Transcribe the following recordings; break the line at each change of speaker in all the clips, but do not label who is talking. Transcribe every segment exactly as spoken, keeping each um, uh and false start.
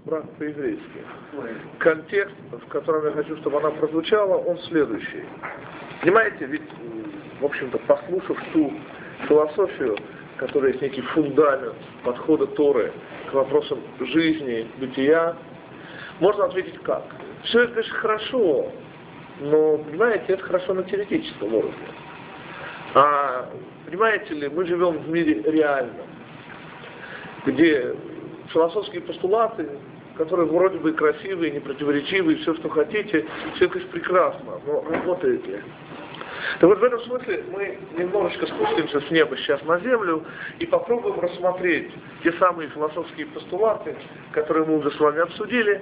брак по-еврейски. Контекст, в котором я хочу, чтобы она прозвучала, он следующий. Понимаете, ведь, в общем-то, послушав ту философию, которая есть некий фундамент подхода Торы к вопросам жизни, бытия, можно ответить как? Все это, конечно, хорошо, но, понимаете, это хорошо на теоретическом уровне. А, понимаете ли, мы живем в мире реальном, где философские постулаты, которые вроде бы красивые, непротиворечивые, все, что хотите, все это прекрасно, но работает ли? Так вот, в этом смысле мы немножечко спустимся с неба сейчас на землю и попробуем рассмотреть те самые философские постулаты, которые мы уже с вами обсудили,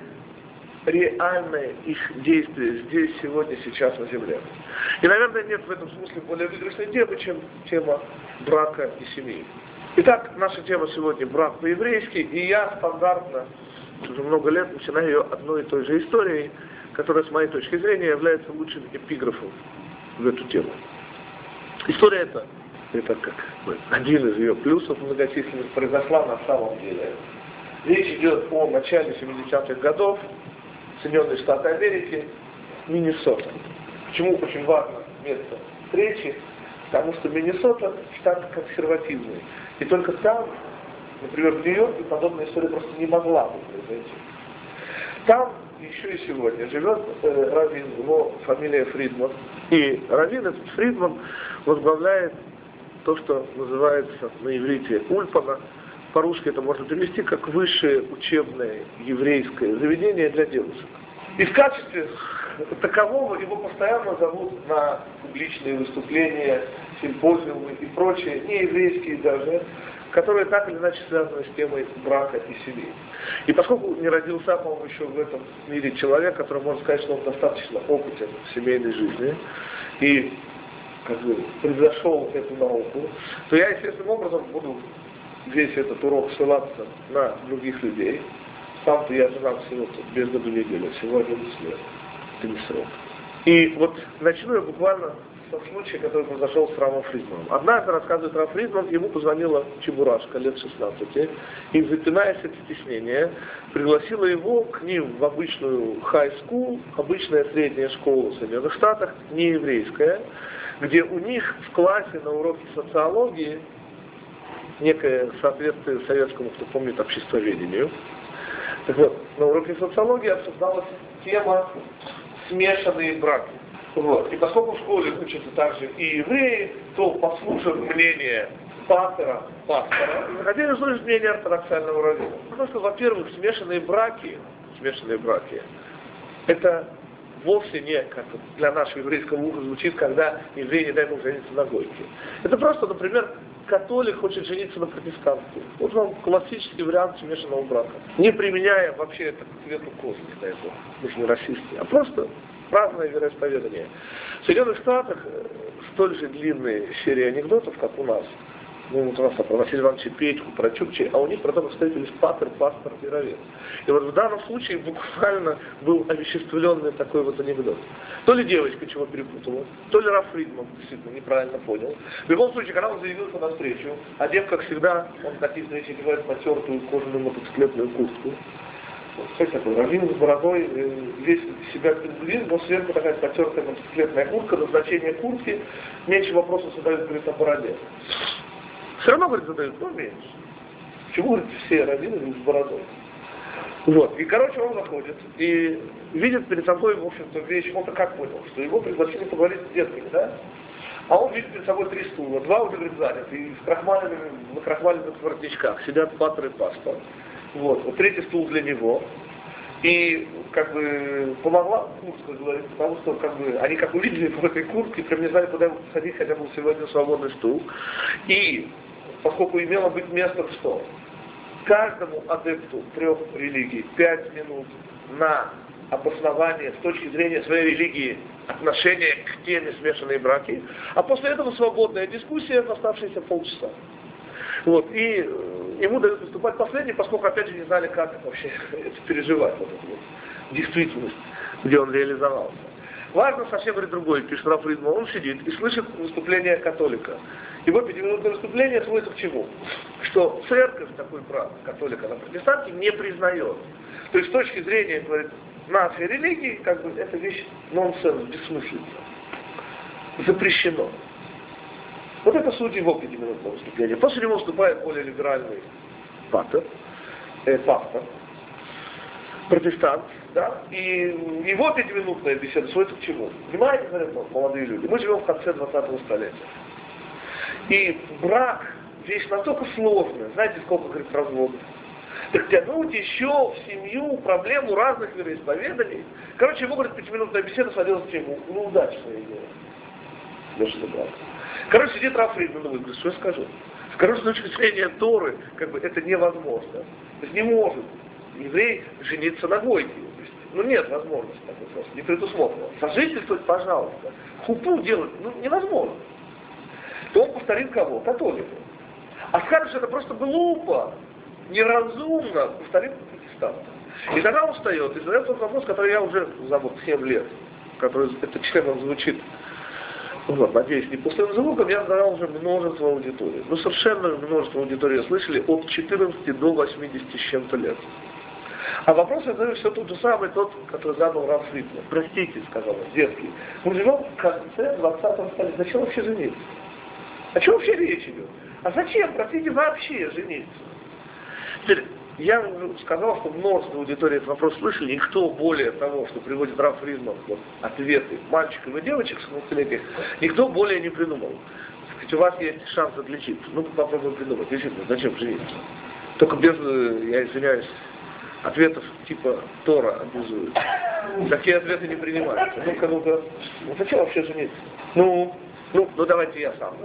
реальное их действие здесь, сегодня, сейчас на земле. И, наверное, нет в этом смысле более выигрышной темы, чем тема брака и семьи. Итак, наша тема сегодня брак по-еврейски, и я стандартно, уже много лет, начинаю ее одной и той же историей, которая, с моей точки зрения, является лучшим эпиграфом в эту тему. История эта, это как один из ее плюсов многочисленных, произошла на самом деле. Речь идет о начале семидесятых годов, Соединенные Штаты Америки, Миннесота. Почему очень важно место встречи? Потому что Миннесота штат консервативный. И только там, например, в Нью-Йорке, подобная история просто не могла бы произойти. Там еще и сегодня живет э, раввин, его фамилия Фридман. И раввин этот Фридман возглавляет то, что называется на иврите ульпана. По-русски это можно перевести как высшее учебное еврейское заведение для девушек. И в качестве такового его постоянно зовут на публичные выступления, симпозиумы и прочие, нееврейские даже, которые так или иначе связаны с темой брака и семьи. И поскольку не родился, по-моему, еще в этом мире человек, который может сказать, что он достаточно опытен в семейной жизни, и как бы превзошел эту науку, то я естественным образом буду весь этот урок ссылаться на других людей. Сам-то я женат всего без году недели, всего одиннадцать лет. Это не срок. И вот начну я буквально со случая, который произошел с Равом Фридманом. Однажды, рассказывает Рав Фридман, ему позвонила чебурашка лет шестнадцати, и, запинаясь от стеснения, пригласила его к ним в обычную high school, обычная средняя школа в Соединенных Штатах, не еврейская, где у них в классе на уроке социологии некое соответствие советскому, кто помнит, обществоведению. Так вот, на уроке социологии обсуждалась тема смешанные браки. Вот. И поскольку в школе учатся также и евреи, то, послушав мнение пастора, пастора, захотели услышать мнение ортодоксального раввина. Потому что, во-первых, смешанные браки, смешанные браки, это вовсе не, как для нашего еврейского уха звучит, когда еврей, не дай бог, женится на гойке. Это просто, например, католик хочет жениться на протестантке. Вот вам классический вариант смешанного брака. Не применяя вообще это к цвету кожи, не дай бог, мы же не расисты, а просто разное вероисповедание. В Соединенных Штатах столь же длинные серии анекдотов, как у нас. Ну, вот у нас про Василия Ивановича Петьку, про Чукчи, а у них про то, как встретились патер, пастор и раввин. И вот в данном случае буквально был овеществленный такой вот анекдот. То ли девочка чего перепутала, то ли Рав Фридман действительно неправильно понял. В любом случае, когда он заявился на встречу, одет, как всегда, он в таких встречах одевает потертую кожаную мотоциклетную куртку. Кстати, такой раввин с бородой, весь себя пингвин, но сверху такая потертая мотоциклетная куртка, назначение куртки, меньше вопросов задают, говорит, о бороде. Все равно, говорит, задают, но меньше. Почему, говорит, все раввины с бородой? Вот. И, короче, он заходит и видит перед собой, в общем-то, вещь, он-то как понял, что его пригласили поговорить с детками, да? А он видит перед собой три стула, два уже, говорит, заняты, и в крахмаленных, в крахмаленных воротничках сидят пастор и пастор. Вот. Вот третий стул для него. И как бы помогла куртка, говорит, потому что как бы они как увидели по этой куртке, прям не знали, куда его посадить, хотя был сегодня свободный стул. И поскольку имело быть место в что? Каждому адепту трех религий пять минут на обоснование с точки зрения своей религии отношения к теме смешанные браки, а после этого свободная дискуссия в оставшиеся полчаса. Вот, и ему дают выступать последний, поскольку опять же не знали, как вообще это переживать, вот эту вот действительность, где он реализовался. Важно совсем, говорит, другой, пишет Рав Фридман, он сидит и слышит выступление католика. Его пятиминутное выступление сводится к чему? Что церковь такой брак католика на протестанте не признает. То есть с точки зрения, говорит, нашей религии, как бы эта вещь нонсенс, бессмыслица. Запрещено. Вот это суть его пятиминутного выступления. После него выступает более либеральный пастор, э, пастор, протестант, да, и его пятиминутная беседа сводится к чему? Понимаете, говорят, молодые люди, мы живем в конце двадцатого столетия. И брак вещь настолько сложная, знаете, сколько, говорит, разводов. Так тянуть еще в семью проблему разных вероисповеданий. Короче, ему, говорит, пятиминутная беседа сводилась к чему? Ну, удачная идея. Даже брак. Короче, сидит Раф Фридман, думает, что я скажу? Скажу, что с точки зрения Торы, как бы, это невозможно. То есть не может еврей жениться на гойке. Ну нет возможности такой просто, не предусмотрено. Сожительствовать, пожалуйста. Хупу делать, ну, невозможно. То он повторит кого? Католика. А скажет, что это просто глупо, неразумно, повторит протестанта. И тогда он встает и задает тот вопрос, который я уже забыл семь лет, который это член звучит. Вот, надеюсь, не пустым звуком, я задал уже множество аудиторий. Ну, совершенно множество аудиторий слышали от четырнадцати до восьмидесяти с чем-то лет. А вопрос я задаю все тот же самый, тот, который задал Раф Фридман. Простите, сказал он, детский. Мы живем в конце двадцатого столетия. Зачем вообще жениться? О чем вообще речь идет? А зачем, простите, вообще жениться? Теперь, я сказал, что множество аудитории этот вопрос слышали, никто более того, что приводит Раф Фридман, вот, ответы мальчиков и девочек шестнадцатилетних, никто более не придумал. Сказать, у вас есть шанс отличиться. Ну, попробуем придумать. Действительно, зачем жениться? Только без, я извиняюсь, ответов типа Тора обязуют. Такие ответы не принимаются. Ну-ка, ну-ка, ну зачем вообще жениться? Ну, ну, ну давайте я сам.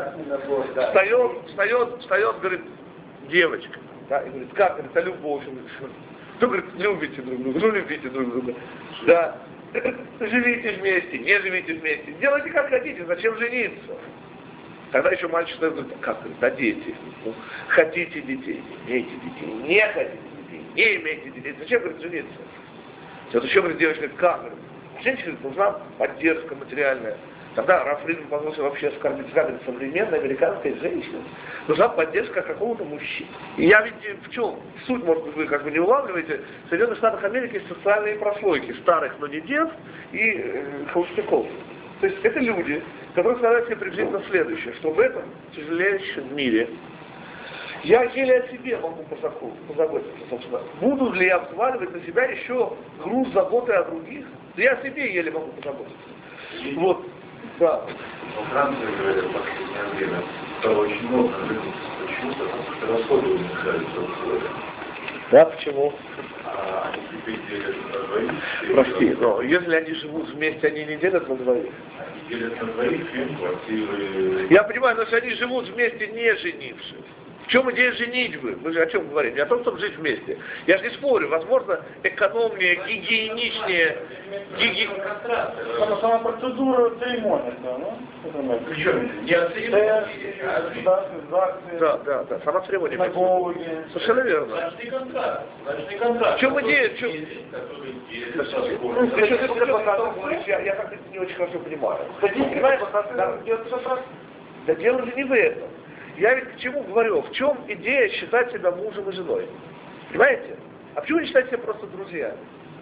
Встает, встает, встает, говорит, девочка. Да, и говорит, как это любовь? Ну, говорит, любите друг друга, ну любите друг друга. Да. Живите вместе, не живите вместе. Делайте как хотите, зачем жениться? Тогда еще мальчик говорит, как, говорит, да дети. Ну, хотите детей, имейте детей, не хотите детей, не имейте детей. Зачем, говорит, жениться? Вот еще, говорит, девочка, говорит, как? Говорит, женщине, говорит, нужна поддержка материальная. Тогда Раф Фридман позволил вообще оскорбить, говорит, современная американская женщина. Нужна поддержка какого-то мужчины. И я ведь в чем? Суть, может быть, вы как бы не улавливаете. В Соединенных Штатах Америки есть социальные прослойки старых, но не дев, и э, холостяков. То есть это люди, которые сказали себе приблизительно следующее, что в этом тяжелейшем мире я еле о себе могу позаботиться, собственно. Буду ли я взваливать на себя еще груз заботы о других? Да я о себе еле могу позаботиться. Вот. Да.
В Франции, говорят, в последнее время стало очень много жениться. Почему? Потому что расходы уменьшаются в условиях.
Да, почему?
А они теперь делят на двоих.
Прости, но если они живут вместе, они не делят на двоих.
Они делят на двоих, им квартиры.
Я понимаю, но если они живут вместе, не женившись. В чем идея женитьбы? Мы же о чем говорим? Не о том, чтобы жить вместе. Я же не спорю. Возможно, экономнее, гигиеничнее. Гиги...
Сама, сама процедура церемония, да, ну?
Причем не от церемонии, а
Да, да, да. Сама церемония.
Синагоги.
Совершенно верно.
Брачный контракт. Брачный контракт.
В чем идея? В чем... Я, я как-то не очень хорошо понимаю. Понимаешь? Да, да дело же не в этом. Я ведь к чему говорю? В чем идея считать себя мужем и женой? Понимаете? А почему не считать себя просто друзьями?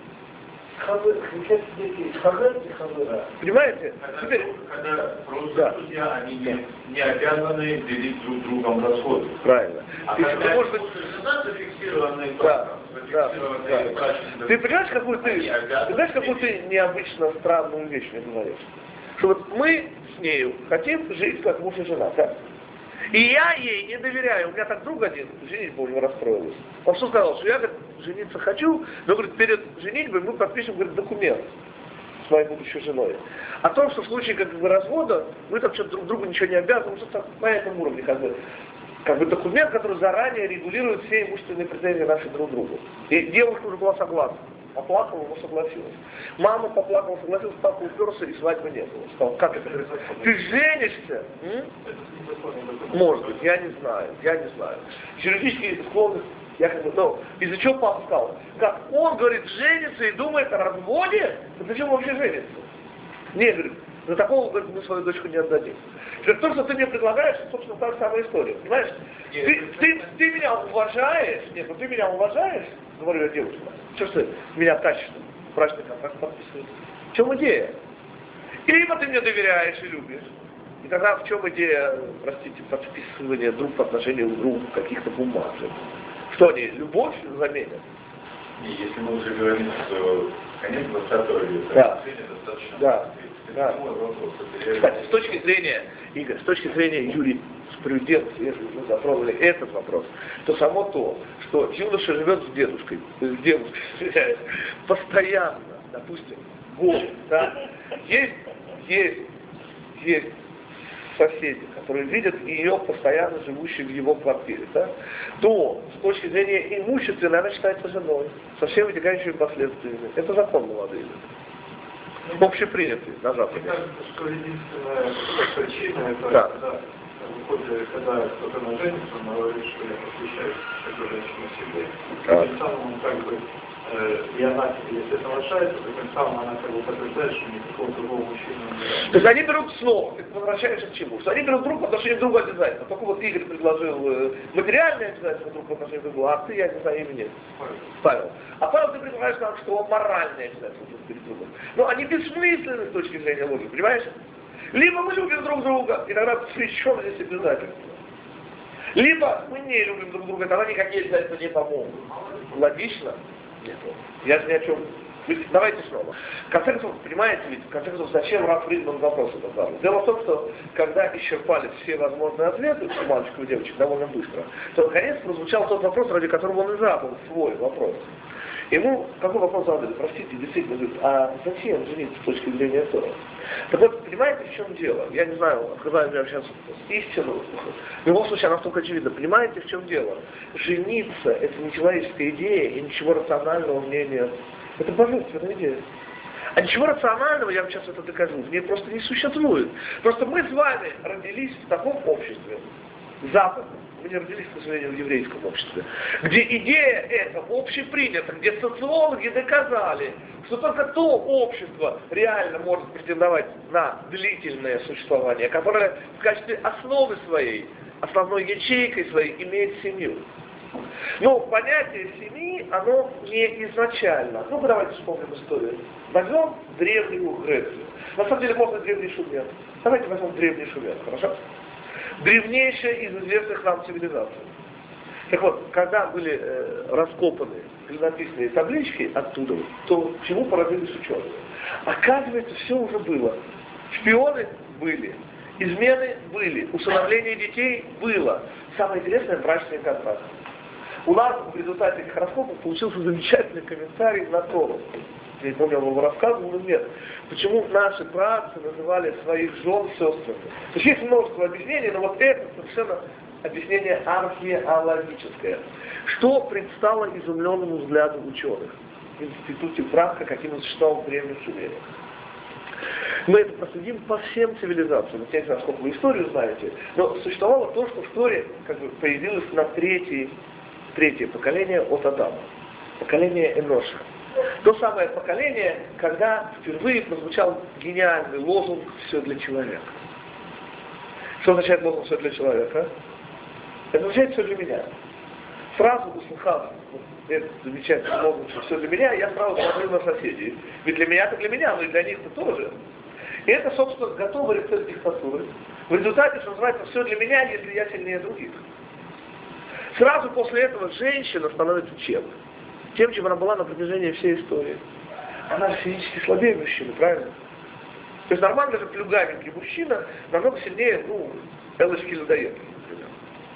Понимаете?
Когда,
Теперь...
когда просто
да.
друзья, они не, не обязаны делить друг другом расходы.
Правильно.
А
ты,
когда
ты, может быть...
жена зафиксированные
да, да,
зафиксированные
да. Ты понимаешь, какую ты, ты знаешь, какую ты необычно странную вещь мне говоришь? Что вот мы с нею хотим жить как муж и жена, да? И я ей не доверяю. У меня так друг один, женитьба у него расстроилась. Он что сказал, что я, говорит, жениться хочу, но, говорит, перед женитьбой мы подпишем, говорит, документ с моей будущей женой. О том, что в случае как бы развода мы там что-то друг другу ничего не обязаны, что-то на этом уровне как бы, как бы документ, который заранее регулирует все имущественные претензии наши друг к другу. И девушка уже была согласна. Поплакала, но согласилась. Мама поплакала, согласилась, папа уперся, и свадьбы не было. Сказал, как это? Ты женишься? М? Может быть, я не знаю, я не знаю. Юридические склонности, я как бы, ну, из-за чего папа сказал? Как он, говорит, женится и думает о разводе? Да зачем вообще женится? Не, говорит, За такого, говорит, мы свою дочку не отдадим. То, что ты мне предлагаешь, собственно, та же самая история. Понимаешь? Ты, ты, ты меня уважаешь, нет, ну ты меня уважаешь, говорю я девушке, что ж ты меня тащишь, брачный контракт подписываешь. В чем идея? И либо ты мне доверяешь и любишь, и тогда в чем идея, простите, подписывания друг по отношению к другу каких-то бумажек? Что они, любовь заменят?
И если мы уже говорим, что конец двадцатого века,
да.
достаточно.
Да. Да.
Вопрос,
кстати, с точки зрения, Игорь, с точки зрения юриспруденции, если мы затронули этот вопрос, то само то, что юноша живет с дедушкой, с девушкой, постоянно, допустим, год, да, есть, есть, есть соседи, которые видят ее постоянно живущей в его квартире, да, то с точки зрения имущественной она считается женой, со всеми вытекающими последствиями. Это закон молодые. Общепринятый на Западе.
Мне кажется, что единственная причина это
да.
когда, выходит, когда кто-то на женится, он говорит, что я посвящаю эту женщину себе.
Да.
Тем самым он как бы, э, и она, если соглашается, то тем самым она как бы подтверждает, что никакого другого мужчины не.
То есть они берут снова, ты возвращаешься к чему? Что они берут друг по отношению к другу обязательно. Только вот Игорь предложил э, материальное обязательство друг по отношению к другу, а ты, я не знаю, имя нет. Павел. А Павел, ты предлагаешь нам, что моральное обязательство друг перед другом. Но они бессмысленны с точки зрения логики, понимаешь? Либо мы любим друг друга, и тогда при чем здесь обязательства? Либо мы не любим друг друга, тогда никакие обязательства не помогут. Логично? Нет. Я же ни о чем. Давайте снова. В конце концов, понимаете, ведь в конце концов, зачем Раф Фридман вопрос это задал? Дело в том, что когда исчерпали все возможные ответы у мальчиков и девочек довольно быстро, то наконец прозвучал тот вопрос, ради которого он и задал свой вопрос. Ему какой вопрос задали? Простите, действительно, говорит, а зачем жениться с точки зрения Тора? Так вот, понимаете, в чем дело? Я не знаю, открываю я сейчас истину. В любом случае, она настолько очевидна. Понимаете, в чем дело? Жениться – это не человеческая идея, и ничего рационального в ней нет. Это божественная идея. А ничего рационального, я вам сейчас это докажу, в ней просто не существует. Просто мы с вами родились в таком обществе, западном. Мы не родились, к сожалению, в еврейском обществе, где идея эта общепринята, где социологи доказали, что только то общество реально может претендовать на длительное существование, которое в качестве основы своей, основной ячейкой своей имеет семью. Но понятие семьи, оно не изначально. Ну-ка давайте вспомним историю. Возьмем древнюю Грецию. На самом деле можно древний Шумер. Давайте возьмем древний Шумер, хорошо? Древнейшая из известных нам цивилизаций. Так вот, когда были э, раскопаны клинописные таблички оттуда, то чему поразились ученые? Оказывается, все уже было. Шпионы были, измены были, усыновление детей было. Самое интересное – брачный контракт. У нас в результате этих раскопок получился замечательный комментарий на Тору. Я не помню, он вам рассказывал или нет. Почему наши праотцы называли своих жен сестрами. То есть есть множество объяснений, но вот это совершенно объяснение археологическое. Что предстало изумленному взгляду ученых в институте Браха, каким он существовал в древних Шумере. Мы это проследим по всем цивилизациям. Я не знаю, сколько вы историю знаете, но существовало то, что в Торе как бы появилось на третье, третье поколение от Адама. Поколение Эноша. То самое поколение, когда впервые прозвучал гениальный лозунг «Все для человека». Что означает лозунг «Все для человека»? Это означает «Все для меня». Сразу услыхав вот этот замечательный лозунг, что «Все для меня», я сразу смотрю на соседей. Ведь для меня это для меня, но и для них-то тоже. И это, собственно, готовый рецепт диктатуры. В результате, что называется, «Все для меня», если я сильнее других. Сразу после этого женщина становится чем? Тем, чем она была на протяжении всей истории. Она физически слабее мужчины, правильно? То есть нормально же плюгавенький мужчина намного сильнее, ну, элочки людоедки, например.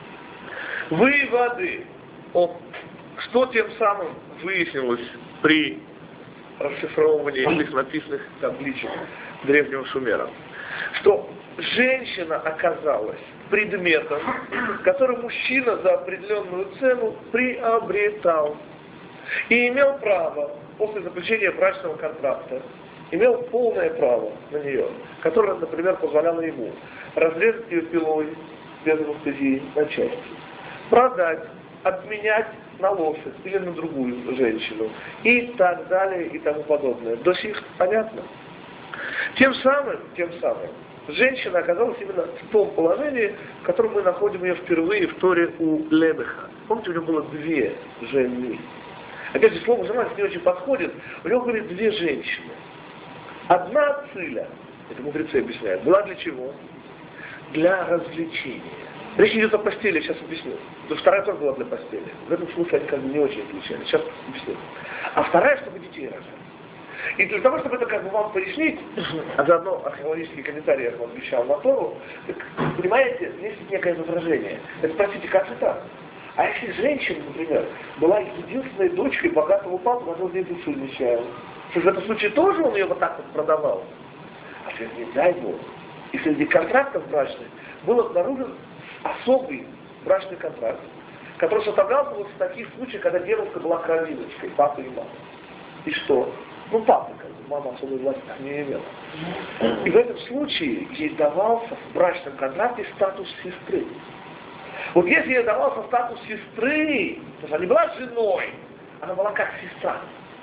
Выводы. О, что тем самым выяснилось при расшифровывании этих написанных табличек древнего Шумера? Что женщина оказалась предметом, который мужчина за определенную цену приобретал. И имел право, после заключения брачного контракта, имел полное право на нее, которое, например, позволяло ему разрезать ее пилой без анестезии на части, продать, обменять на лошадь или на другую женщину и так далее и тому подобное. До сих понятно? Тем самым, тем самым, женщина оказалась именно в том положении, в котором мы находим ее впервые в Торе у Лемеха. Помните, у него было две жены. Опять же, слово «жена» не очень подходит. У него были две женщины. Одна циля, это мудрецы объясняют, была для чего? Для развлечения. Речь идет о постели, сейчас объясню. Но вторая тоже была для постели. В этом смысле они как бы не очень отличались. Сейчас объясню. А вторая, чтобы детей рожать. И для того, чтобы это как бы вам пояснить, а заодно археологические комментарии я вам обещал на Тору, так, понимаете, есть некое возражение. Это, спросите, как же так? А если женщина, например, была единственной дочкой богатого папы, она в ней душу не чаяла, что в этом случае тоже он ее вот так вот продавал? А если не дай Бог, и среди контрактов брачных был обнаружен особый брачный контракт, который составлялся вот в таких случаях, когда девушка была кровиночкой, папа и мама. И что? Ну, папа, как бы, мама особой власти не имела. И в этом случае ей давался в брачном контракте статус сестры. Вот если ей давался статус сестры, то есть она не была женой, она была как сестра.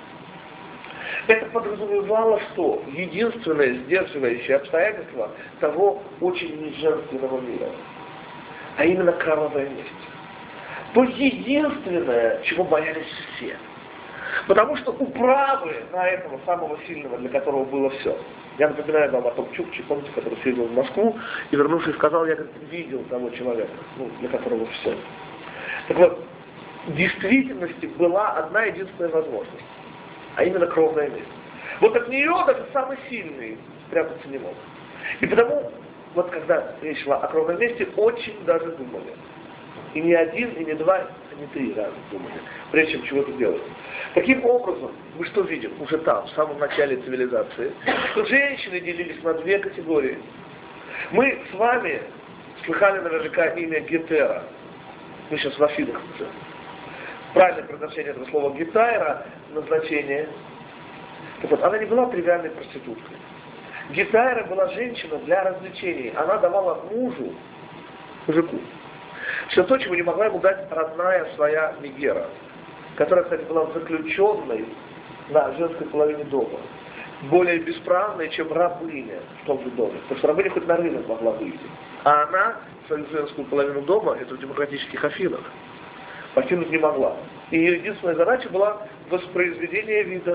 Это подразумевало, что единственное сдерживающее обстоятельство того очень неженственного мира, а именно кровавая месть. То единственное, чего боялись все. Потому что управы на этого самого сильного, для которого было все. Я напоминаю вам о том Чукче, помните, который съездил в Москву и, вернувшись, сказал, я говорит, видел того человека, ну, для которого все. Так вот, в действительности была одна единственная возможность, а именно кровная месть. Вот от нее даже самый сильный спрятаться не мог. И потому, вот когда речь шла о кровной мести, очень даже думали. И не один, и не два, и не три раза думали, прежде чем чего-то делать. Таким образом, мы что видим уже там, в самом начале цивилизации, что женщины делились на две категории. Мы с вами слыхали наверняка имя Гетера. Мы сейчас в Афинах уже. Правильное произношение этого слова Гетайра, назначение. Так вот, она не была тривиальной проституткой. Гетайра была женщина для развлечений. Она давала мужу, мужику, все то, чего не могла ему дать родная своя Мегера, которая, кстати, была заключенной на женской половине дома, более бесправной, чем рабыня в том же доме. Потому что рабыня хоть на рынок могла выйти. А она свою женскую половину дома, это в демократических Афинах, покинуть не могла. И ее единственная задача была воспроизведение вида.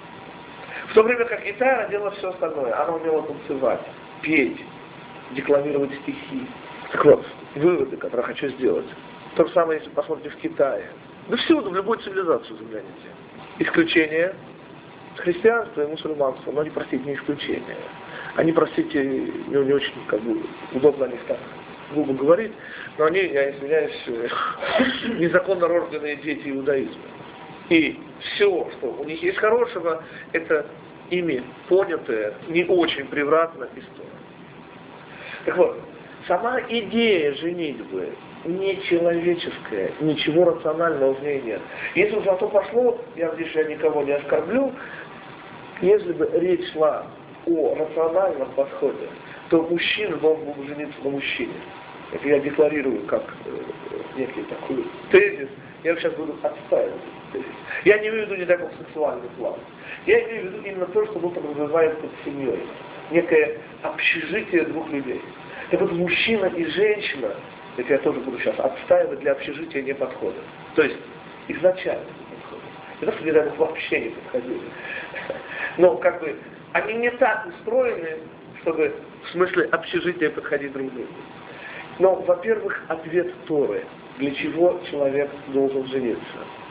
В то время как Гетайра делала все остальное. Она умела танцевать, петь, декламировать стихи. Так вот, выводы, которые я хочу сделать. То же самое, если посмотрите в Китае. Да всюду, в любой цивилизации загляните. Исключение христианства и мусульманства, но они, простите, не исключение. Они, простите, не, не очень как бы, удобно о них так грубо говорить, но они, я извиняюсь, незаконно рожденные дети иудаизма. И все, что у них есть хорошего, это ими понятая, не очень превратно история. Так вот, сама идея женитьбы не человеческая, ничего рационального в ней нет. Если уж на то пошло, я надеюсь, я никого не оскорблю, если бы речь шла о рациональном подходе, то мужчина должен был жениться на мужчине. Это я декларирую как э, некий такой тезис. Я сейчас буду отстаивать этот тезис. Я не имею в виду не такой сексуальный план. Я имею в виду именно то, что мы подразумеваем под семьей. Некое общежитие двух людей. Так вот, мужчина и женщина, это я тоже буду сейчас отстаивать, для общежития не подходят. То есть, изначально не подходят. Не то, что недавно вообще не подходили. Но, как бы, они не так устроены, чтобы в смысле общежития подходить друг к другу. Но, во-первых, ответ Торы. Для чего человек должен жениться?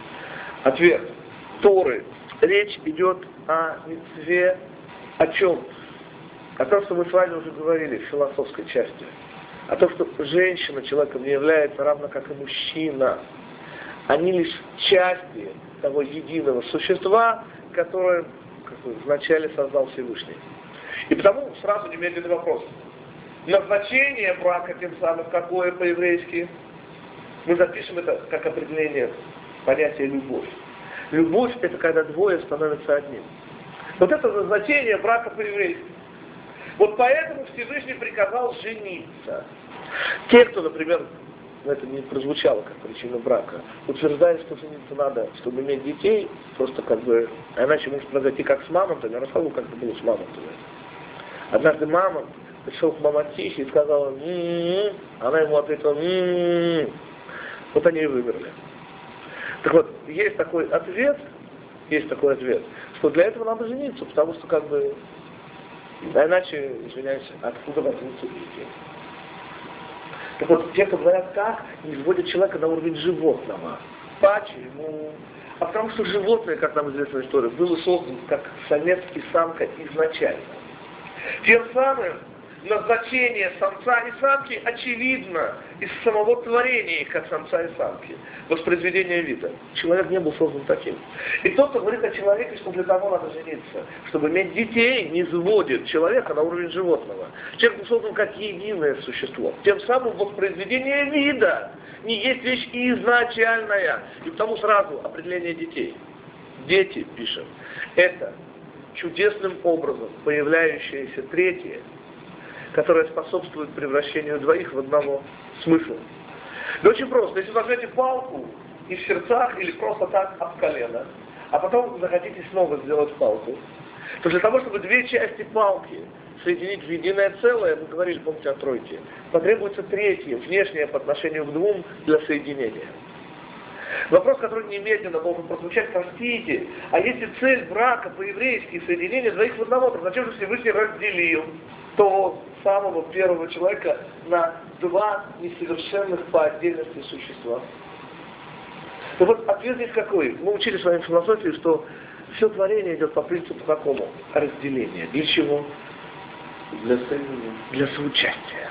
Ответ Торы. Речь идет о мицве, о чем? О том, что мы с вами уже говорили в философской части. О том, что женщина человеком не является, равно как и мужчина. Они лишь части того единого существа, которое как бы, вначале создал Всевышний. И потому сразу немедленный вопрос. Назначение брака тем самым какое по-еврейски? Мы запишем это как определение понятия любовь. Любовь – это когда двое становятся одним. Вот это назначение брака по-еврейски. Вот поэтому Всевышний приказал жениться. Те, кто, например, это не прозвучало как причина брака, утверждают, что жениться надо, чтобы иметь детей, просто как бы, а иначе может произойти как с мамонтами, я рассказывал, как это было с мамонтами. Однажды мама пришел к мамонтихе и сказала «м-м-м», она ему ответила «м-м-м». Вот они и вымерли. Так вот, есть такой ответ, есть такой ответ, что для этого надо жениться, потому что как бы, а иначе, извиняюсь, откуда возьмутся дети. Так вот, те, кто говорят так, не вводят человека на уровень животного. Почему? А потому что животное, как нам известна история, было создано как самец и самка изначально. Тем самым назначение самца и самки очевидно из самого творения их, как самца и самки, воспроизведения вида. Человек не был создан таким. И тот, кто говорит о человеке, что для того надо жениться, чтобы иметь детей, не сводит человека на уровень животного. Человек был создан как единое существо. Тем самым воспроизведение вида не есть вещь изначальная. И потому сразу определение детей. Дети, пишем, это чудесным образом появляющееся третье, которое способствует превращению двоих в одного смысла. Да очень просто. Если вы возьмете палку и в сердцах, или просто так об колено, а потом захотите снова сделать палку, то для того, чтобы две части палки соединить в единое целое, мы говорили, помните, о тройке, потребуется третье, внешнее по отношению к двум для соединения. Вопрос, который немедленно должен прозвучать: простите, а если цель брака по-еврейски соединение двоих в одного, то зачем же Всевышний разделил того самого первого человека на два несовершенных по отдельности существа? Так вот, ответ здесь какой? Мы учили с вами философию, что все творение идет по принципу какому? Разделения. Для чего?
Для соединения.
Для соучастия.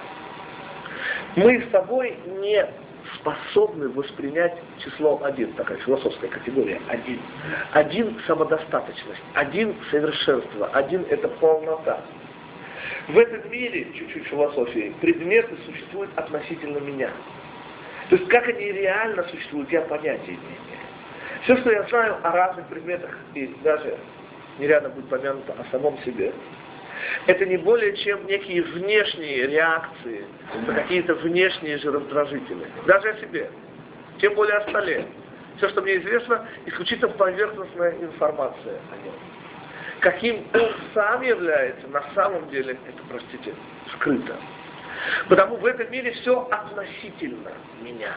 Мы с тобой не способны воспринять число один, такая философская категория, один. Один – самодостаточность, один – совершенство, один – это полнота. В этом мире, чуть-чуть философии, предметы существуют относительно меня. То есть, как они реально существуют, я понятия не имею. Все, что я знаю о разных предметах, и даже нереально будет помянуто о самом себе, это не более чем некие внешние реакции на какие-то внешние же раздражители. Даже о себе. Тем более о столе. Все, что мне известно, исключительно поверхностная информация о нем. Каким он сам является, на самом деле, это, простите, скрыто. Потому в этом мире все относительно меня.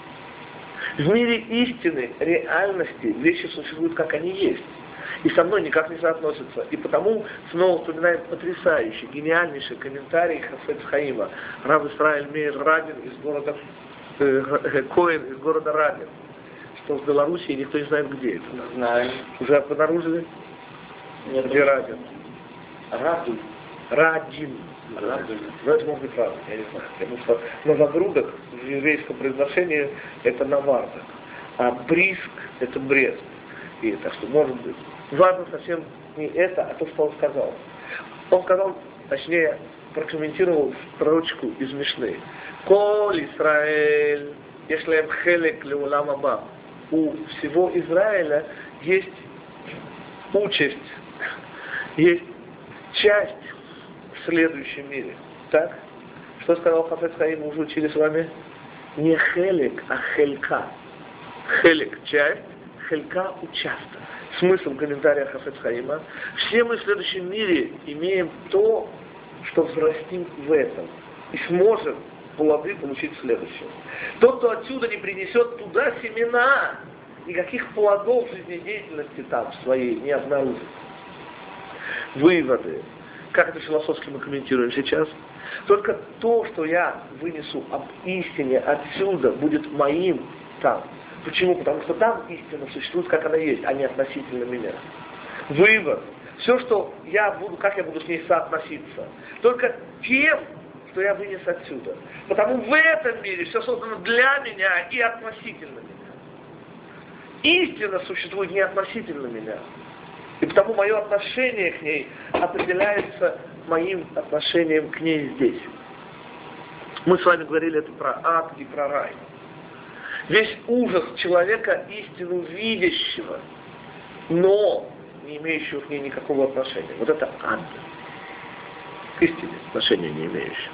В мире истины, реальности, вещи существуют, как они есть. И со мной никак не соотносятся. И потому снова вспоминаем потрясающий, гениальнейший комментарий Хафец Хаима, Рав Исраэль Мейер Радин из города э, Коэн из города Радин, что в Белоруссии никто не знает, где это.
Знаем.
Уже обнаружили?
Нет.
Где Радин?
Радин.
Радин.
Радин.
Ну, это может быть Радин, я не знаю. Потому что на загрудок в еврейском произношении это Навардок, а Бриск это Брест. И так что, может быть, важно совсем не это, а то, что он сказал. Он сказал, точнее, прокомментировал строчку из Мишны. Коль Исраэль, если хелек леулам аба. У всего Израиля есть участь, есть часть в следующем мире. Так? Что сказал Хафец Хаим, мы уже учили с вами? Не хелек, а хелька. Хелек – часть, хелька – участок. Смысл комментария Хафец Хаима: все мы в следующем мире имеем то, что взрастим в этом, и сможем плоды получить в следующем. Тот, кто отсюда не принесет туда семена, никаких плодов жизнедеятельности там своей не обнаружит. Выводы. Как это философски мы комментируем сейчас? Только то, что я вынесу об истине отсюда, будет моим там. Почему? Потому что там истина существует, как она есть, а не относительно меня. Вывод. Все, что я буду, как я буду с ней соотноситься, только тем, что я вынес отсюда. Потому в этом мире все создано для меня и относительно меня. Истина существует не относительно меня. И потому мое отношение к ней определяется моим отношением к ней здесь. Мы с вами говорили это про ад и про рай. Весь ужас человека истину видящего, но не имеющего к ней никакого отношения. Вот это ад. К истине отношения не имеющего.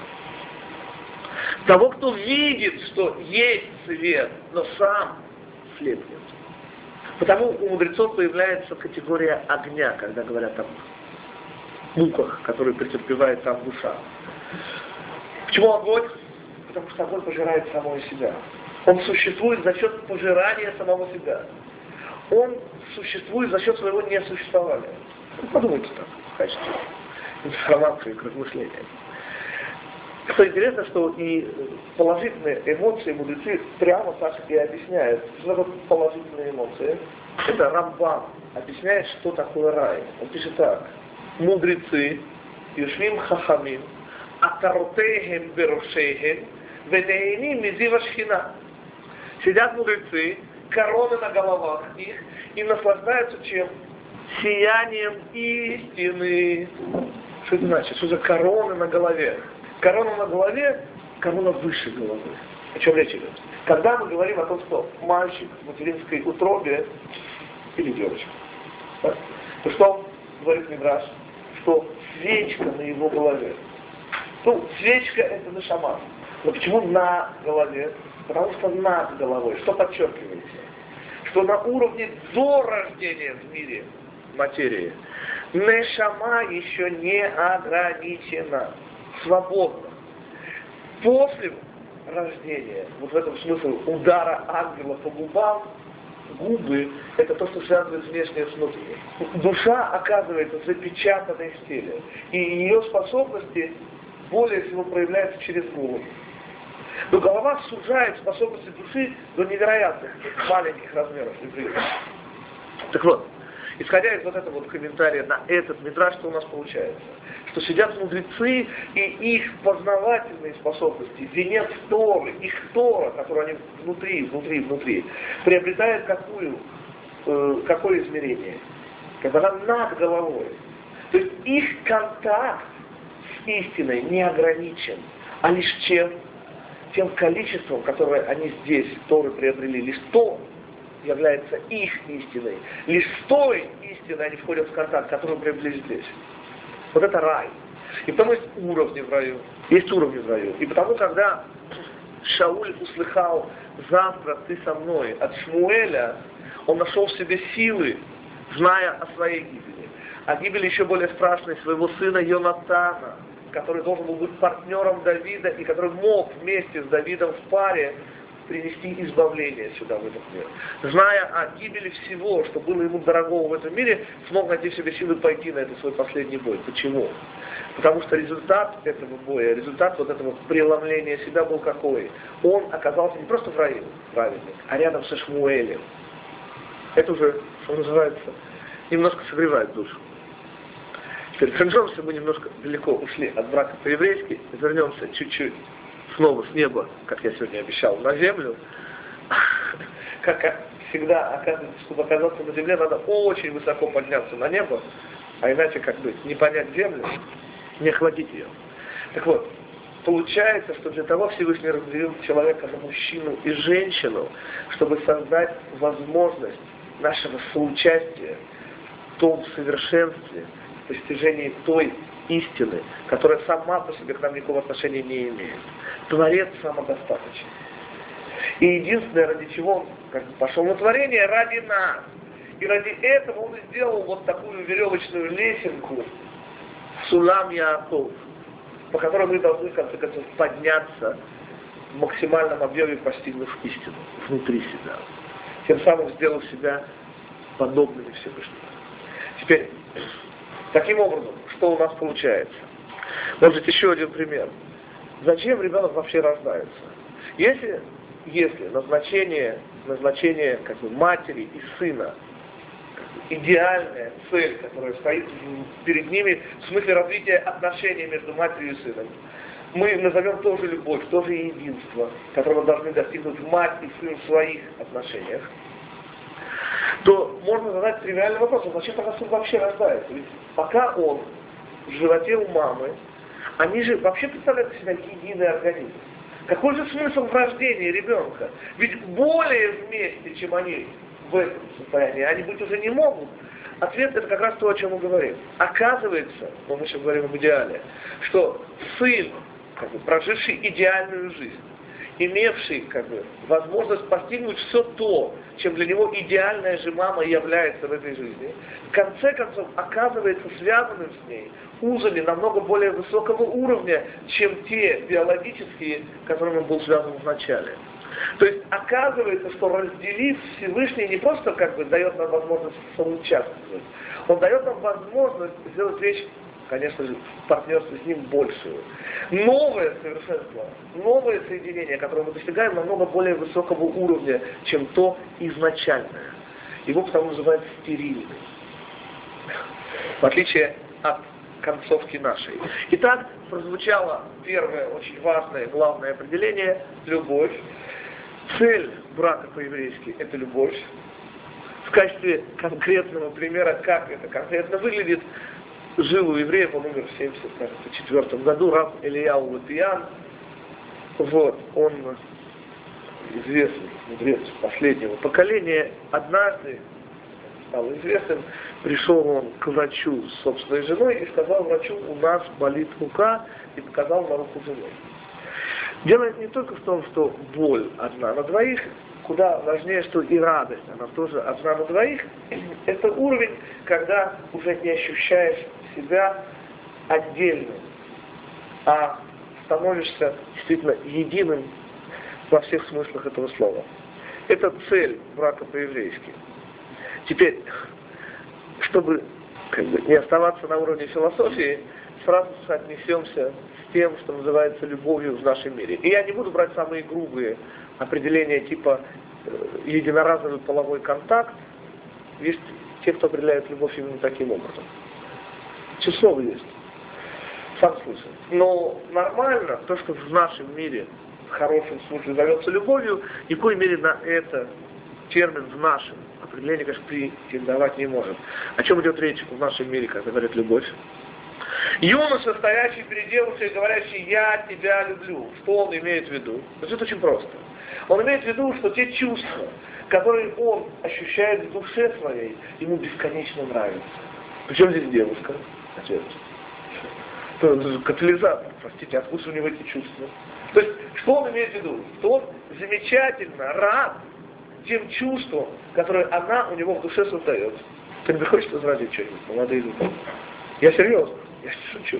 Того, кто видит, что есть свет, но сам слепнет. Потому у мудрецов появляется категория огня, когда говорят об муках, которые претерпевает там душа. Почему огонь? Потому что огонь пожирает самого себя. Он существует за счет пожирания самого себя. Он существует за счет своего несуществования. Ну, подумайте так, в качестве информации к размышлениям. Что интересно, что и положительные эмоции мудрецы прямо так и объясняют. Что такое положительные эмоции? Это Рамбам объясняет, что такое рай. Он пишет так. Мудрецы, Юшвим Хахамим, Акаротейхем Берушейхем, Венеиним Мизива Шхина. Сидят мудрецы, короны на головах их, и наслаждаются чем? Сиянием истины. Что это значит? Что за короны на голове? Корона на голове, корона выше головы. О чем речь идет? Когда мы говорим о том, что мальчик в материнской утробе или девочка, да, то что говорит Мидраш? Что свечка на его голове. Ну, свечка это нешама. Но почему на голове? Потому что над головой. Что подчеркивается? Что на уровне до рождения в мире материи нешама еще не ограничена. Свободно. После рождения, вот в этом смысле удара ангела по губам, губы — это то, что связывает внешнее с внутренним. Душа оказывается запечатанной в теле, и ее способности более всего проявляются через голову. Но голова сужает способности души до невероятных маленьких размеров. Так вот, исходя из вот этого вот комментария на этот мидраш, что у нас получается? Что сидят мудрецы, и их познавательные способности, венец Торы, их Тора, которую они внутри, внутри, внутри, приобретает какую, э, какое измерение? Когда она над головой. То есть их контакт с истиной не ограничен, а лишь чем? Тем количеством, которое они здесь, Торы, приобрели, лишь то является их истиной. Лишь с той истиной они входят в контакт, которую приобрели здесь. Вот это рай. И потому есть уровни в раю. Есть уровни в раю. И потому, когда Шауль услыхал «завтра ты со мной» от Шмуэля, он нашел в себе силы, зная о своей гибели. А гибель еще более страшной своего сына Йонатана, который должен был быть партнером Давида и который мог вместе с Давидом в паре принести избавление сюда, в этот мир. Зная о гибели всего, что было ему дорогого в этом мире, смог найти в себе силы пойти на этот свой последний бой. Почему? Потому что результат этого боя, результат вот этого преломления себя был какой? Он оказался не просто в раю, праведник, а рядом со Шмуэлем. Это уже, что называется, немножко согревает душу. Теперь вернемся, мы немножко далеко ушли от брака по-еврейски, вернемся чуть-чуть снова с неба, как я сегодня обещал, на землю. Как всегда, оказывается, чтобы оказаться на земле, надо очень высоко подняться на небо, а иначе, как бы, не понять землю, не охладить ее. Так вот, получается, что для того Всевышний разделил человека на мужчину и женщину, чтобы создать возможность нашего соучастия в том совершенстве, постижении той истины, которая сама по себе к нам никакого отношения не имеет. Творец самодостаточен. И единственное, ради чего он как бы пошел на творение, ради нас. И ради этого он сделал вот такую веревочную лесенку, Сулам Яаков, по которой мы должны, в конце концов, подняться в максимальном объеме, постигнув истину внутри себя. Тем самым сделав себя подобными Всевышнему. Теперь, таким образом, что у нас получается? Может, еще один пример. Зачем ребенок вообще рождается? Если, если назначение, назначение как бы, матери и сына, как бы, идеальная цель, которая стоит перед ними в смысле развития отношений между матерью и сыном, мы назовем тоже любовь, тоже единство, которого должны достигнуть мать и сын в своих отношениях, то можно задать тривиальный вопрос, а зачем тогда сын вообще рождается? Ведь пока он в животе у мамы, они же вообще представляют себя единый организм. Какой же смысл в рождении ребенка? Ведь более вместе, чем они в этом состоянии, они быть уже не могут. Ответ это как раз то, о чем мы говорим. Оказывается, ну, мы сейчас говорим об идеале, что сын, как бы, проживший идеальную жизнь, имевший как бы, возможность постигнуть все то, чем для него идеальная же мама является в этой жизни, в конце концов оказывается связанным с ней узами намного более высокого уровня, чем те биологические, которыми он был связан в начале. То есть оказывается, что разделив, Всевышний не просто как бы дает нам возможность соучаствовать, он дает нам возможность сделать вещь, конечно же, в партнерстве с ним большую. Новое совершенство, новое соединение, которое мы достигаем намного более высокого уровня, чем то изначальное. Его потому называют стерильным. В отличие от концовки нашей. Итак, прозвучало первое очень важное, главное определение – любовь. Цель брака по-еврейски – это любовь. В качестве конкретного примера, как это конкретно выглядит, жил у евреев, он умер в семьдесят четвёртом году, рав Элияу Лапиян. Вот, он известный мудрец последнего поколения. Однажды стал известным, пришел он к врачу с собственной женой и сказал врачу: у нас болит рука, и показал на руку жены. Дело не только в том, что боль одна на двоих, куда важнее, что и радость, она тоже одна на двоих. Это уровень, когда уже не ощущаешь себя отдельным, а становишься действительно единым во всех смыслах этого слова. Это цель брака по-еврейски. Теперь, чтобы как бы, не оставаться на уровне философии, сразу соотнесемся с тем, что называется любовью в нашем мире. И я не буду брать самые грубые определения типа э, единоразовый половой контакт. Есть те, кто определяет любовь именно таким образом. Число есть. Сам слышал. Но нормально, то, что в нашем мире в хорошем смысле зовется любовью, ни в коей мере на это термин в нашем определении, конечно, претендовать не может. О чем идет речь в нашем мире, когда говорят любовь? Юноша, стоящий перед девушкой, говорящий «я тебя люблю». Что он имеет в виду? Это очень просто. Он имеет в виду, что те чувства, которые он ощущает в душе своей, ему бесконечно нравятся. Причем здесь девушка? Ответ. Катализатор, простите, откуда у него эти чувства? То есть, что он имеет в виду? Что он замечательно рад тем чувствам, которые она у него в душе создает. Ты не хочешь возразить что-нибудь, молодые люди? Я серьезно, я шучу.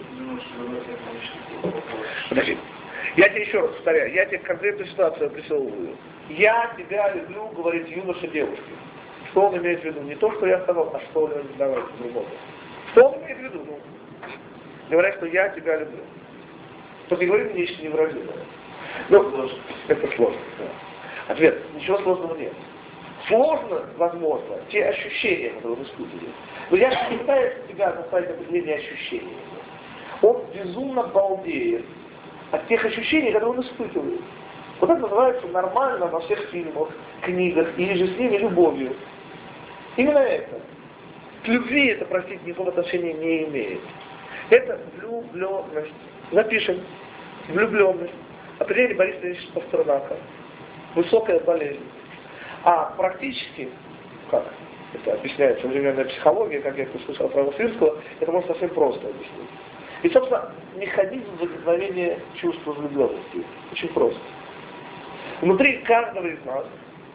Подожди. Я тебе еще раз повторяю, я тебе конкретную ситуацию обрисовываю. Я тебя люблю, говорит юноша девушке. Что он имеет в виду? Не то, что я сказал, а что он давай по-другому. Что он имеет в виду? Ну, говоря, что я тебя люблю. Только не говори мне нечто невыразимое. Ну, это сложно. Да. Ответ. Ничего сложного нет. Сложно, возможно, те ощущения, которые вы испытываете. Но я не пытаюсь тебя заставить определение ощущений. Он безумно балдеет от тех ощущений, которые он испытывает. Вот это называется нормально во всех фильмах, книгах, или же с ними любовью. Именно это. К любви это, простите, никакого отношения не имеет. Это влюбленность. Запишем. Влюбленность. Определение Бориса Ильича Пастернака. Высокая болезнь. А практически, как это объясняет современная психология, как я это слышал от Равосвирского, это можно совсем просто объяснить. И, собственно, механизм возникновения чувства влюбленности очень просто. Внутри каждого из нас,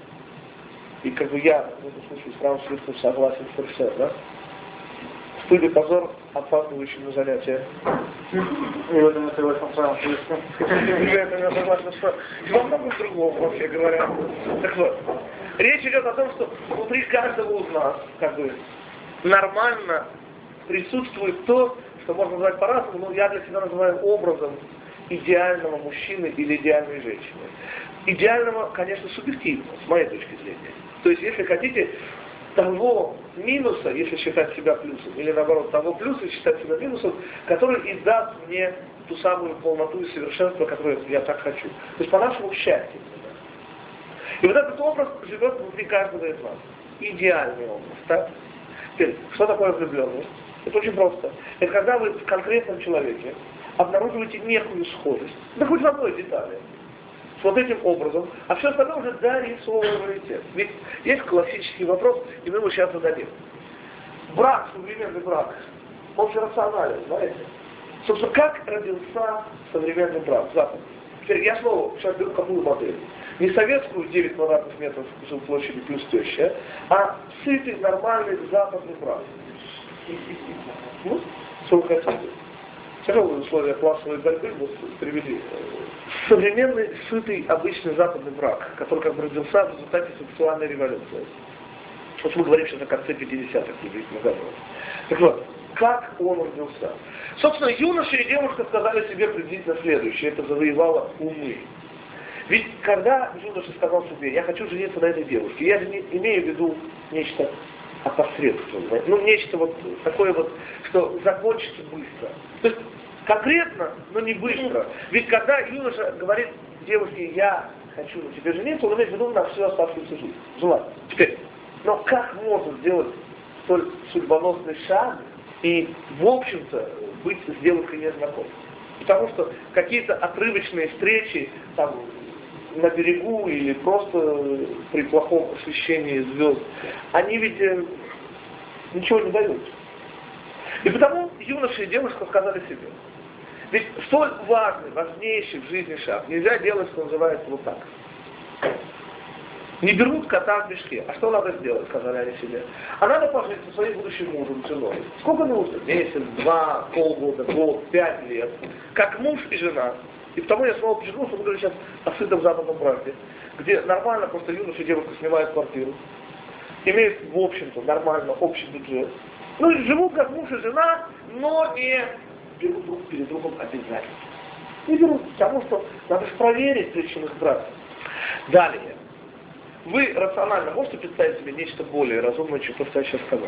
и как бы я в этом смысле с Равосвирским согласен совершенно, да? Стыд и позор, опаздывающим на занятия.
И в этом я согласен с Равосвирским.
И в этом я согласен с Равосвирским. И во многом другом, вообще говоря. Так вот, речь идет о том, что внутри каждого из нас, как бы, нормально присутствует то, что можно назвать по-разному, но я для себя называю образом идеального мужчины или идеальной женщины. Идеального, конечно, субъективно, с моей точки зрения. То есть, если хотите, того минуса, если считать себя плюсом, или наоборот, того плюса, если считать себя минусом, который и даст мне ту самую полноту и совершенство, которое я так хочу. То есть, по нашему счастью. И вот этот образ живет внутри каждого из нас. Идеальный образ, так? Теперь, что такое влюбленность? Это очень просто. Это когда вы в конкретном человеке обнаруживаете некую схожесть, да хоть в одной детали, с вот этим образом, а все остальное уже дорисовываете. Ведь есть классический вопрос, и мы его сейчас зададим. Брак, современный брак, он же рационален, знаете? Собственно, как родился современный брак, западный? теперь я снова сейчас беру какую модель. Не советскую девять квадратных метров жилплощади плюс теща, а сытый, нормальный западный брак. Ну, что вы хотите? Тяжелые условия классовой борьбы вот привели. Современный, сытый, обычный западный брак, который как бы родился в результате сексуальной революции. Вот мы говорим сейчас о конце пятидесятых годов. Так вот, как он родился? Собственно, юноша и девушка сказали себе приблизительно следующее. Это завоевало умы. Ведь когда юноша сказал себе, я хочу жениться на этой девушке, я же не имею в виду нечто опосредственное, ну нечто вот такое вот, что закончится быстро. То есть конкретно, но не быстро. Ведь когда юноша говорит девушке, я хочу на тебе жениться, он имеет в виду на всю оставшуюся жизнь. Желательно. Теперь, но как можно сделать столь судьбоносный шаг и, в общем-то, быть с девушкой незнакомым? Потому что какие-то отрывочные встречи там, на берегу или просто при плохом освещении звезд, они ведь э, ничего не дают. И потому юноша и девушка сказали себе, ведь столь важный, важнейший в жизни шаг нельзя делать, что называется, вот так. Не берут кота в мешке. А что надо сделать, сказали они себе? А надо пожить со своим будущим мужем, женой. Сколько нужно? Месяц, два, полгода, год, пять лет. Как муж и жена. И потому я снова подчеркнул, что мы говорим сейчас о сытом западном браке, где нормально просто юноша и девушка снимают квартиру, имеют, в общем-то, нормально общий бюджет. Ну и живут как муж и жена, но не берут друг перед другом обязательно. Не берут, потому что надо же проверить, прежде чем их брать. Далее. Вы рационально можете представить себе нечто более разумное, чем то, что я сейчас сказал?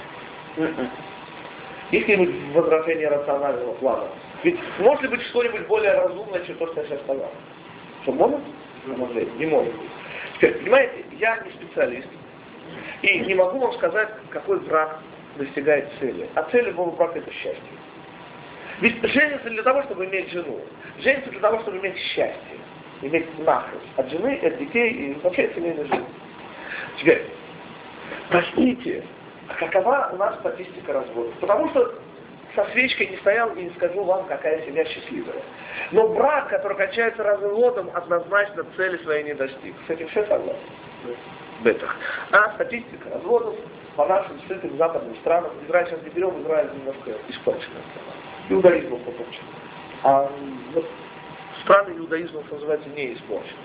Есть ли-нибудь возражение рационального плана? Ведь может ли быть что-нибудь более разумное, чем то, что я сейчас сказал? Что, может? Может, не может. Теперь, понимаете, я не специалист. И не могу вам сказать, какой брак достигает цели. А цель любого брака — это счастье. Ведь женится для того, чтобы иметь жену. Женится для того, чтобы иметь счастье. Иметь нахрест от жены, от детей и вообще от семейной жизни. Теперь, простите, а какова у нас статистика разводов? Потому что со свечкой не стоял и не скажу вам, какая семья счастливая. Но брак, который кончается разводом, однозначно цели своей не достиг. С этим все согласны? Бетах. А статистика разводов по нашим сытым западным странам, Израиль сейчас не берем, Израиль немножко испорченная страна. Иудаизмом попорчен. А вот страны иудаизма, что называется, не испорчены.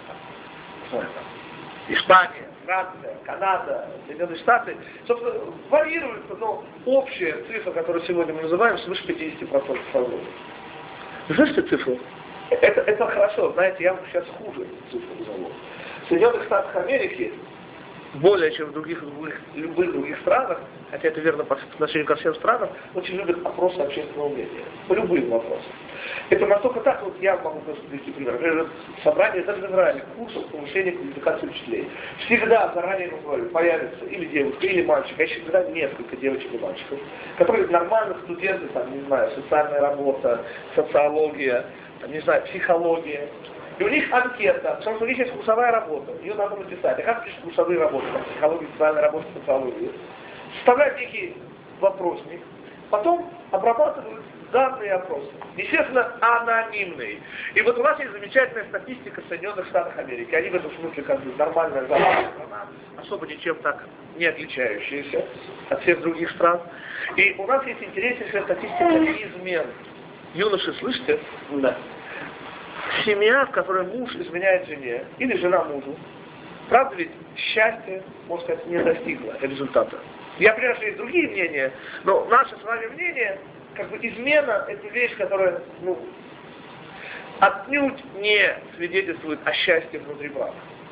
Испания, Франция, Канада, Соединенные Штаты, собственно, варьируется, но общая цифра, которую сегодня мы называем, свыше пятьдесят процентов разводов. Вы слышите цифру? Это, это хорошо, знаете, я вам сейчас хуже цифру назову. В Соединенных Штатах Америки более чем в других, любых, любых других странах, хотя это верно по отношению ко всем странам, очень любят опросы общественного мнения. По любым вопросам. Это настолько так, вот я могу просто привести пример. Например, собрание даже в Израиле, курсов повышения квалификации учителей. Всегда, заранее говорю, появится или девушка, или мальчик, а еще всегда несколько девочек и мальчиков, которые нормальных студенты, там, не знаю, социальная работа, социология, там, не знаю, психология. И у них анкета, потому что у них есть курсовая работа, ее надо написать. А как пишут курсовые работы, там, психология, социальная работа, социология? Составляют некий вопросник, потом обрабатывают данные опросы. Естественно, анонимные. И вот у нас есть замечательная статистика в Соединенных Штатах Америки. Они в этом смысле как бы нормальная западная страна, особо ничем так не отличающаяся от всех других стран. И у нас есть интереснейшая статистика измен. Юноши, слышите? Да. Семья, в которой муж изменяет жене, или жена мужу, правда ведь счастье, можно сказать, не достигло результата. Я понимаю, что есть другие мнения, но наше с вами мнение, как бы измена, это вещь, которая, ну, отнюдь не свидетельствует о счастье внутри брака.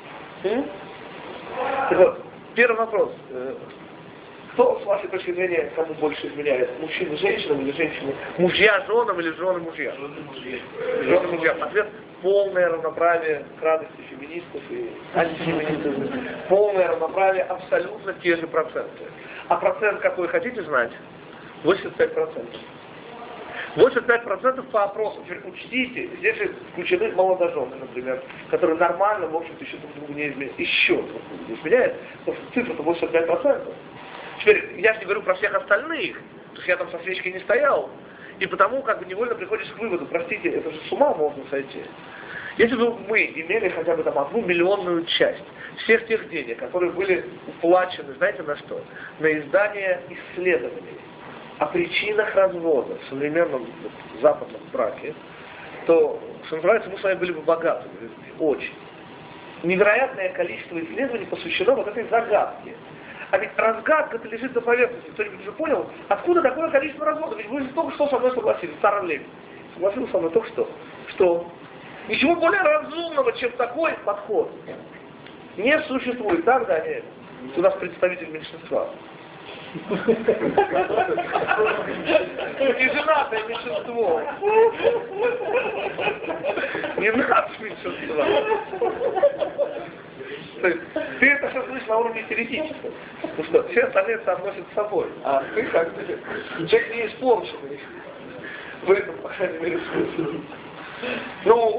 Так вот, первый вопрос. Кто, с вашей точки зрения, кому больше изменяет? Мужчины женщинам или женщины? Мужья женам или жены мужья? Жены мужья. Жены мужья. Ответ – полное равноправие к радости феминистов и антифеминистов. Полное равноправие, абсолютно те же проценты. А процент какой хотите знать? восемьдесят пять процентов. восемьдесят пять процентов по опросу. Теперь учтите, здесь же включены молодожены, например, которые нормально, в общем-то, еще друг другу не изменяют. Еще друг другу не изменяют, потому что цифра-то восемьдесят пять процентов. Теперь, я же не говорю про всех остальных, то есть я там со свечкой не стоял, и потому как бы невольно приходишь к выводу, простите, это же с ума можно сойти. Если бы мы имели хотя бы там одну миллионную часть всех тех денег, которые были уплачены, знаете на что? На издание исследований о причинах развода в современном западном браке, то, что называется, мы с вами были бы богатыми людьми, очень. Невероятное количество исследований посвящено вот этой загадке. А ведь разгадка-то лежит на поверхности. Кто-нибудь уже понял, откуда такое количество разводов? Ведь вы же только что со мной согласились, старым Левин. Согласился со мной только что. Что? Ничего более разумного, чем такой подход, не существует. Так, Даниэль? У нас представитель меньшинства. Неженатое меньшинство. Не нас меньшинства. То есть, ты это все слышишь на уровне теоретическом. Ну что, все остальные соотносят с собой. А ты как бы человек не испорченный. В этом, по крайней мере, смысле. Ну,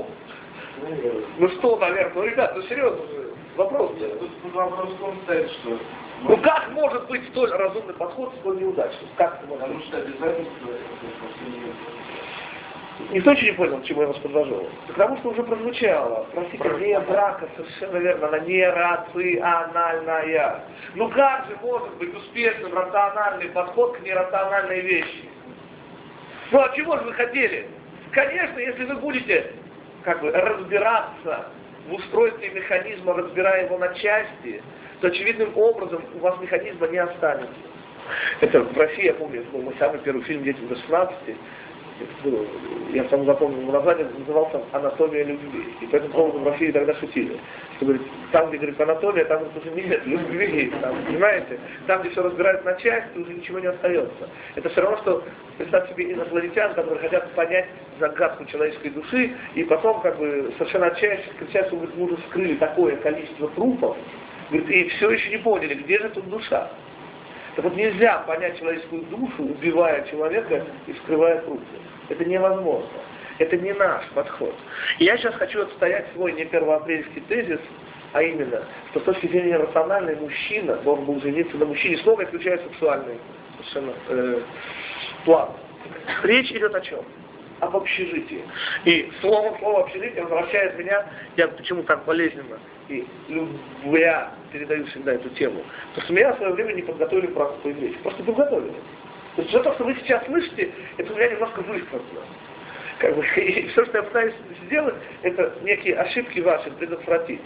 ну что, наверное, ну, ребят, ну серьезно же, вопрос.
Тут, тут вопрос в том стоит, что...
Ну как может быть столь разумный подход, столь неудачный? Как это может
Потому
быть?
что обязательства это
Никто еще не понял, к чему я вас подвожу. Потому что уже прозвучало. Простите, не брака, совершенно верно, она нерациональная. Ну как же может быть успешным рациональный подход к нерациональной вещи? Ну а чего же вы хотели? Конечно, если вы будете как бы разбираться в устройстве механизма, разбирая его на части, то очевидным образом у вас механизма не останется. Это в России, я помню, это был мой самый первый фильм «Детям до шестнадцати». Было, я сам запомнил, его название назывался «Анатомия любви». И по этому поводу в России тогда шутили. Что говорит, там, где говорит анатомия, там уже нет любви. Там, понимаете? Там, где все разбирают на части, уже ничего не остается. Это все равно, что представь себе инопланетян, которые хотят понять загадку человеческой души, и потом как бы совершенно отчаянно кричат, что говорит, мы уже вскрыли такое количество трупов, говорит, и все еще не поняли, где же тут душа. Так вот нельзя понять человеческую душу, убивая человека и вскрывая трупы. Это невозможно. Это не наш подход. И я сейчас хочу отстоять свой не первоапрельский тезис, а именно, что с точки зрения рациональной мужчина должен был жениться на мужчине, снова включая сексуальный совершенно э, план. Речь идет о чем? Об общежитии. И слово слово общежитие возвращает меня, я почему так болезненно и любя передаю всегда эту тему, потому что меня в свое время не подготовили к той речи. Просто подготовили. То есть все то, что вы сейчас слышите, это у меня немножко высказано. Как бы, и все, что я пытаюсь сделать, это некие ошибки ваши предотвратить.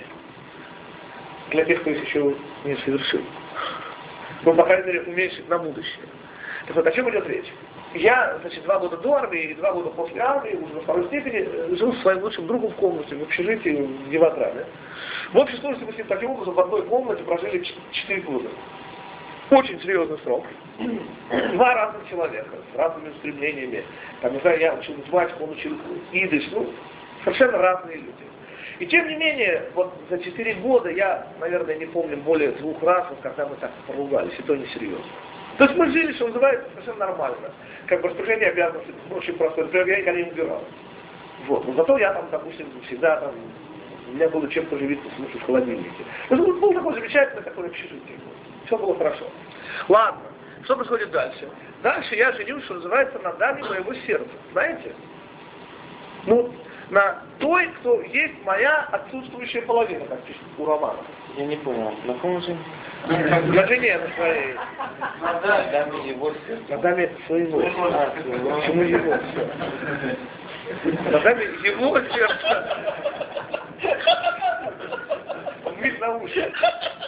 Для тех, кто их еще не совершил. Ну, по крайней мере, уменьшить на будущее. Так вот, о чем идет речь? Я, значит, два года до армии и два года после армии, уже на второй степени, жил со своим лучшим другом в комнате, в общежитии в Деватраме. В общей сложности мы с ним таким образом в одной комнате прожили четыре года. Очень серьезный срок. Два разных человека с разными устремлениями. Там, не знаю, я учил математику, он учил идиш, ну, совершенно разные люди. И тем не менее, вот за четыре года я, наверное, не помню более двух раз, вот, когда мы так поругались, и то не серьезно. То есть мы жили, что называется, совершенно нормально. Как бы распоряжение обязанностей очень простое. Например, я никогда не убирал. Вот. Но зато я там, допустим, всегда там, у меня было чем поживиться, в смысле, в холодильнике. То есть было такое замечательное такое общежитие. Все было хорошо. Ладно, что происходит дальше? Дальше я женюсь, что называется, на даме моего сердца. Знаете? Ну, на той, кто есть моя отсутствующая половина, как пишет у Романа.
Я не понял, на ком же?
На жене, на своей.
На даме его сердца.
На даме своего.
А, своего.
Почему его? На даме его сердца. Мыть на уши.